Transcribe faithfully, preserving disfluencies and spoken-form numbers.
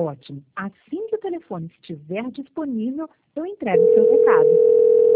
Ótimo. Assim que o telefone estiver disponível, eu entrego o seu recado.